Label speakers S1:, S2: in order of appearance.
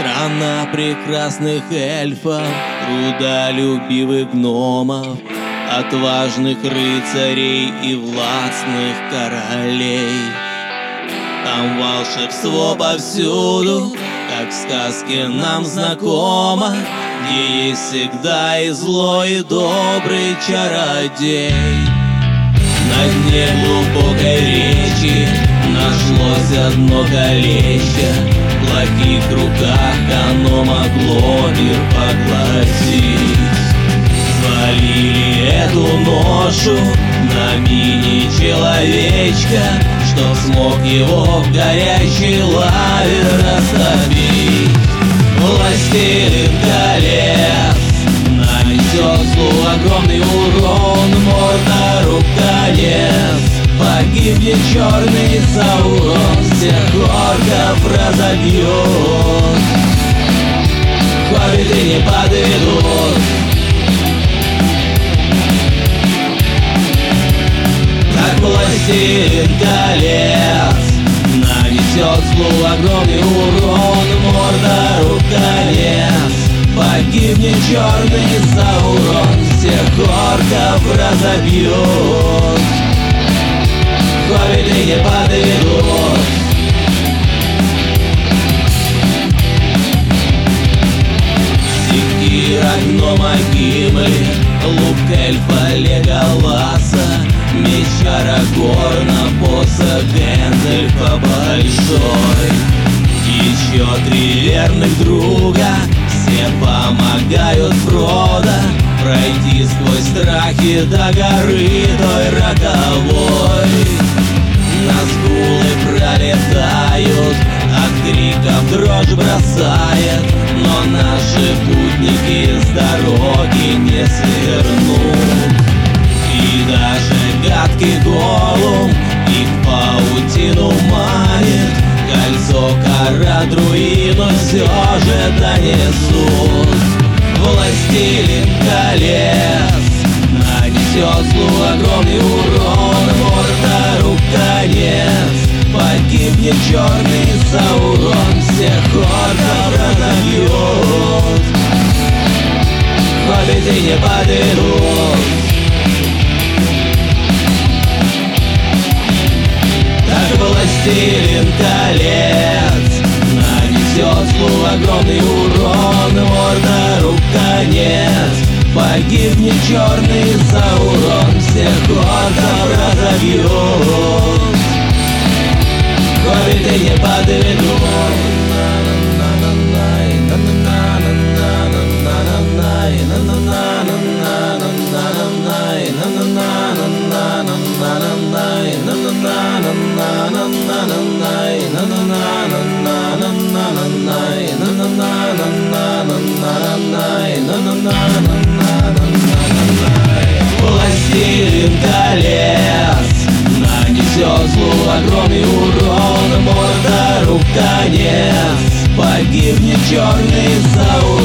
S1: Страна прекрасных эльфов, трудолюбивых гномов, отважных рыцарей и властных королей. Там волшебство повсюду, как в сказке нам знакомо, где есть всегда и злой, и добрый чародей. На дне глубокой речи нашлось одно колечко, в благих руках оно могло мир поглотить. Свалили эту ношу на мини-человечка, чтоб смог его в горячей лаве растопить. Властелин колец нанесет злу огромный урон, Мордору конец. Погибнет черный Саурон, всех орков разобьет. Хоббиты не подведут. Как властелин колец нанесет злу огромный урон, Мордору конец. Погибнет черный Саурон, всех орков разобьет. Хоббиты не подведут. Секира гнома Гимли, лук эльфа Леголаса, меч Арагорна, посох Гэндальфа большой. Еще 3 верных друга, все помогают Фродо пройти сквозь страхи до горы той роковой. Назгулы пролетают, от криков дрожь бросает, но наши путники с дороги не свернут. И даже гадкий голум их в паутину манит, кольцо Кара-Друину все же донесут. Властелин колец нанесет злу огромный урон, Мордору конец. Погибнет черный Саурон, всех орков разобьет. Хоббиты не подведут. Так властелин колец нанесет злу огромный урон, Мордору конец. Погибнет черный Саурон, всех орков разобьет. Хоббиты не подведут. Властелин колец нанесет злу огромный урон, Мордору конец. Погибнет черный Саурон,